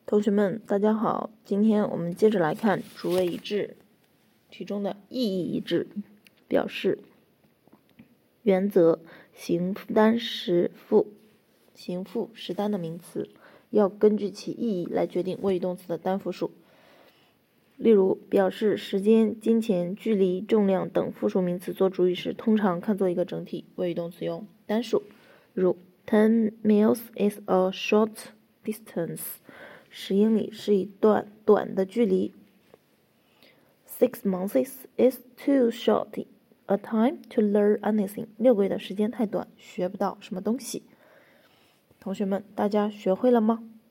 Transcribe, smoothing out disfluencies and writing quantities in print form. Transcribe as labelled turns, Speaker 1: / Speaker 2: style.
Speaker 1: 同学们，大家好，今天我们接着来看主谓一致题中的意义一致，表示原则形单实复实单的名词要根据其意义来决定谓语动词的单复数。例如，表示时间、金钱、距离、重量等复数名词做主语时，通常看作一个整体，谓语动词用单数。如 10 miles is a short distance， 10英里是一段短的距离。6 months is too short a time to learn anything， 6个月的时间太短，学不到什么东西。同学们，大家学会了吗？